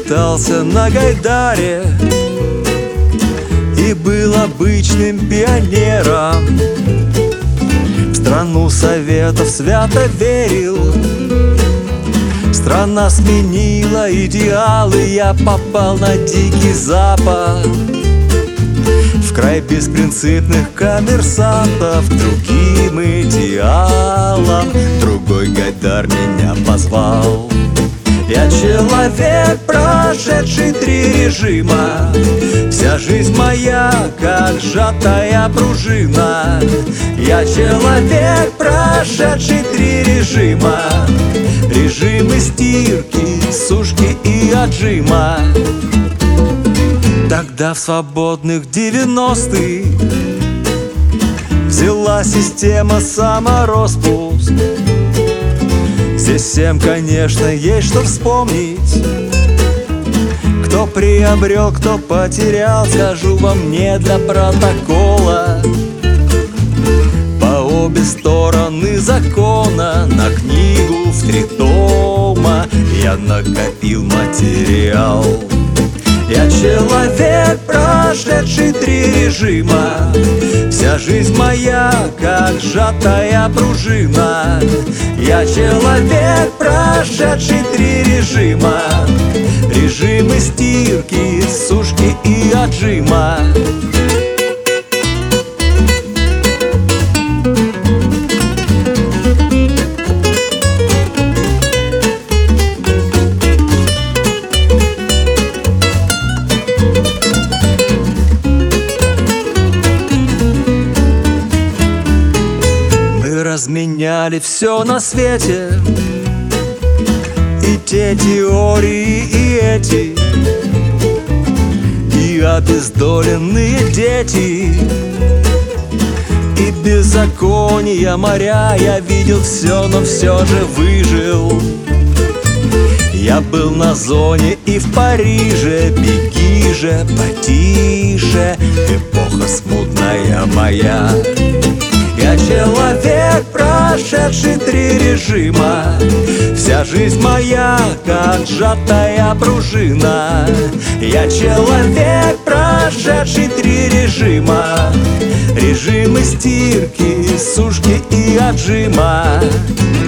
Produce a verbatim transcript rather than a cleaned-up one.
катался на Гайдаре и был обычным пионером. В страну Советов свято верил. Страна сменила идеалы, я попал на Дикий Запад, в край беспринципных коммерсантов. Другим идеалам другой Гайдар меня позвал. Я человек, прошедший три режима. Вся жизнь моя, как сжатая пружина. Я человек, прошедший три режима. Режимы стирки, сушки и отжима. Тогда в свободных девяностых взяла система самороспуск. Здесь всем, конечно, есть что вспомнить. Кто приобрел, кто потерял, скажу вам не для протокола. По обе стороны закона на книгу в три тома я накопил материал. Я человек, прошедший три режима. Вся жизнь моя, как сжатая пружина. Я человек, прошедший три режима. Режимы стирки, сушки и отжима. Разменяли все на свете, и те теории, и эти, и обездоленные дети, и беззакония моря. Я видел все, но все же выжил. Я был на зоне и в Париже. Беги же потише, эпоха смутная моя. Я человек, прошедший три режима. Вся жизнь моя, как сжатая пружина. Я человек, прошедший три режима. Режимы стирки, сушки и отжима.